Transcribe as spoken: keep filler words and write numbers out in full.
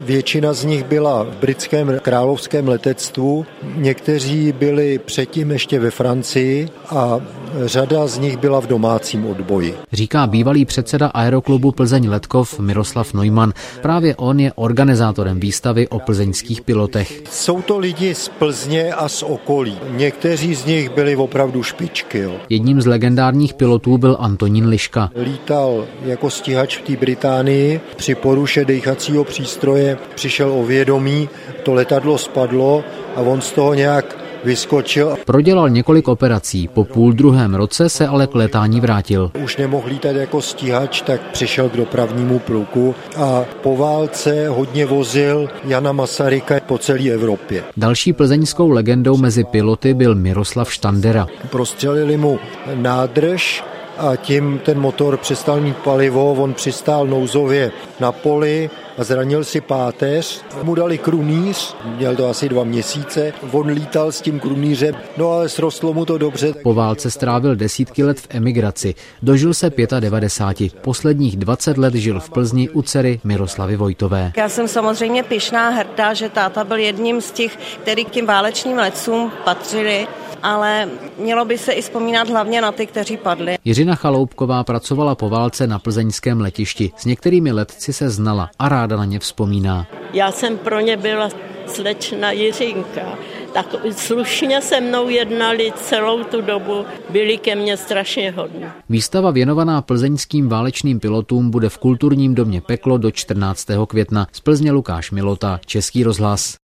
Většina z nich byla v britském královském letectvu, někteří byli předtím ještě ve Francii a řada z nich byla v domácím odboji. Říká bývalý předseda Aeroklubu Plzeň Letkov Miroslav Neumann. Právě on je organizátorem výstavy o plzeňských pilotech. Jsou to lidi z Plzně a z okolí. Někteří z nich byli opravdu špičky. Jo. Jedním z legendárních pilotů byl Antonín Liška. Lítal jako stíhač v té Británii. Při poruše dýchacího přístroje přišel o vědomí, to letadlo spadlo a on z toho nějak vyskočil. Prodělal několik operací, po půl druhém roce se ale k letání vrátil. Už nemohl lítat jako stíhač, tak přišel k dopravnímu pluku a po válce hodně vozil Jana Masaryka po celé Evropě. Další plzeňskou legendou mezi piloty byl Miroslav Štandera. Prostřelili mu nádrž a tím ten motor přestal mít palivo, on přistál nouzově na poli a zranil si páteř. Mu dali krunýř, měl to asi dva měsíce, on lítal s tím krunýřem, no ale srostlo mu to dobře. Po válce strávil desítky let v emigraci, dožil se devadesát pět. Posledních dvacet let žil v Plzni u dcery Miroslavy Vojtové. Já jsem samozřejmě pyšná, hrdá, že táta byl jedním z těch, který k těm válečným letcům patřili, ale mělo by se i vzpomínat hlavně na ty, kteří padli. Jiřina Chaloupková pracovala po válce na plzeňském letišti. S některými letci se znala a ráda na ně vzpomíná. Já jsem pro ně byla slečna Jiřinka. Tak slušně se mnou jednali celou tu dobu, byli ke mně strašně hodní. Výstava věnovaná plzeňským válečným pilotům bude v kulturním domě Peklo do čtrnáctého května. Z Plzně Lukáš Milota, Český rozhlas.